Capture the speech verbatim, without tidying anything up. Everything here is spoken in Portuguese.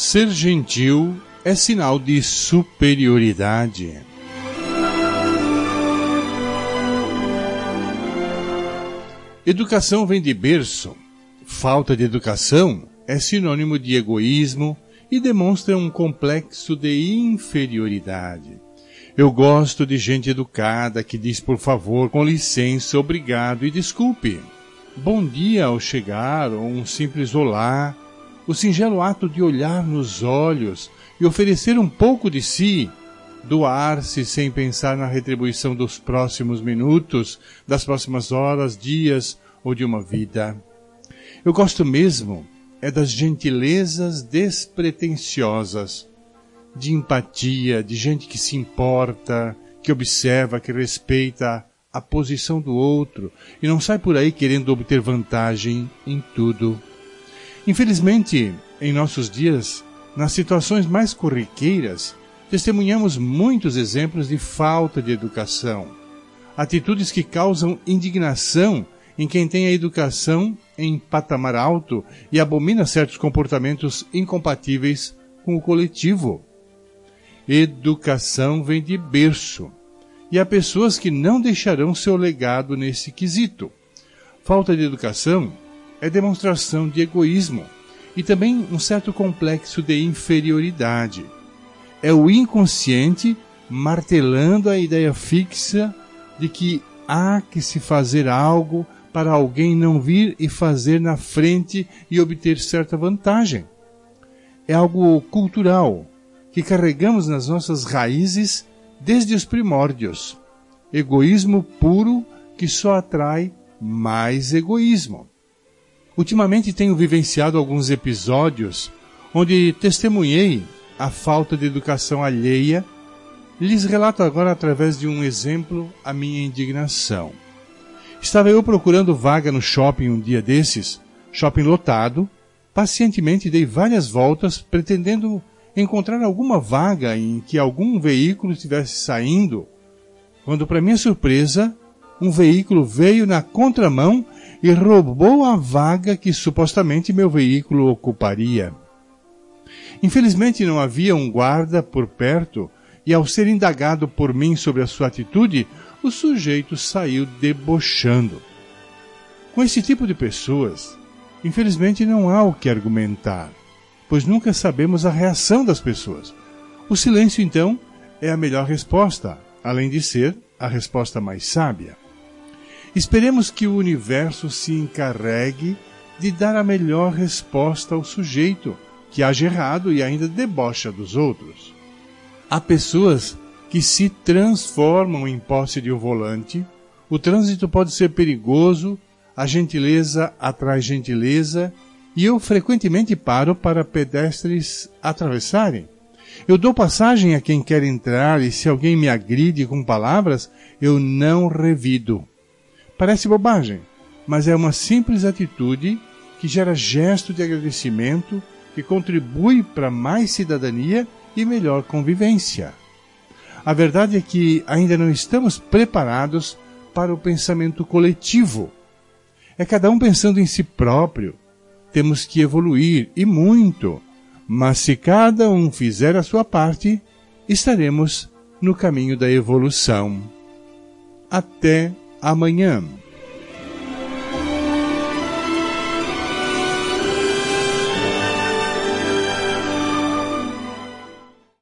Ser gentil é sinal de superioridade. Educação vem de berço. Falta de educação é sinônimo de egoísmo e demonstra um complexo de inferioridade. Eu gosto de gente educada que diz por favor, com licença, obrigado e desculpe. Bom dia ao chegar ou um simples olá. O singelo ato de olhar nos olhos e oferecer um pouco de si, doar-se sem pensar na retribuição dos próximos minutos, das próximas horas, dias ou de uma vida. Eu gosto mesmo é das gentilezas despretensiosas, de empatia, de gente que se importa, que observa, que respeita a posição do outro e não sai por aí querendo obter vantagem em tudo. Infelizmente, em nossos dias, nas situações mais corriqueiras, testemunhamos muitos exemplos de falta de educação. Atitudes que causam indignação em quem tem a educação em patamar alto e abomina certos comportamentos incompatíveis com o coletivo. Educação vem de berço, e há pessoas que não deixarão seu legado nesse quesito. Falta de educação é demonstração de egoísmo e também um certo complexo de inferioridade. É o inconsciente martelando a ideia fixa de que há que se fazer algo para alguém não vir e fazer na frente e obter certa vantagem. É algo cultural que carregamos nas nossas raízes desde os primórdios. Egoísmo puro que só atrai mais egoísmo. Ultimamente tenho vivenciado alguns episódios onde testemunhei a falta de educação alheia. Lhes relato agora através de um exemplo a minha indignação. Estava eu procurando vaga no shopping um dia desses, shopping lotado. Pacientemente dei várias voltas pretendendo encontrar alguma vaga em que algum veículo estivesse saindo, quando, para minha surpresa, um veículo veio na contramão e roubou a vaga que supostamente meu veículo ocuparia. Infelizmente não havia um guarda por perto e, ao ser indagado por mim sobre a sua atitude, o sujeito saiu debochando. Com esse tipo de pessoas, infelizmente não há o que argumentar, pois nunca sabemos a reação das pessoas. O silêncio, então, é a melhor resposta, além de ser a resposta mais sábia. Esperemos que o universo se encarregue de dar a melhor resposta ao sujeito que age errado e ainda debocha dos outros. Há pessoas que se transformam em posse de um volante, o trânsito pode ser perigoso, a gentileza atrai gentileza, e eu frequentemente paro para pedestres atravessarem. Eu dou passagem a quem quer entrar e se alguém me agride com palavras, eu não revido. Parece bobagem, mas é uma simples atitude que gera gesto de agradecimento, que contribui para mais cidadania e melhor convivência. A verdade é que ainda não estamos preparados para o pensamento coletivo. É cada um pensando em si próprio. Temos que evoluir, e muito. Mas se cada um fizer a sua parte, estaremos no caminho da evolução. Até amanhã.